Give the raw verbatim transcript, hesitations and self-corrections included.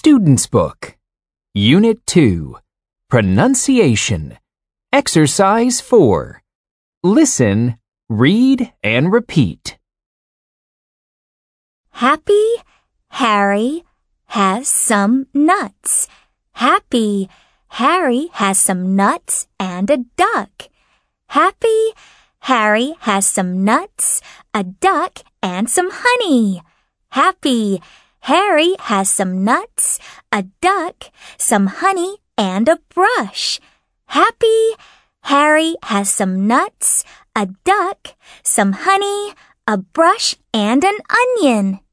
Student's Book, Unit two, Pronunciation, Exercise four. Listen, read, and repeat. Happy Harry has some nuts. Happy Harry has some nuts and a duck. Happy Harry has some nuts, a duck, and some honey. Happy Harry has some nuts, a duck, some honey, and a brush. Happy Harry has some nuts, a duck, some honey, a brush, and an onion.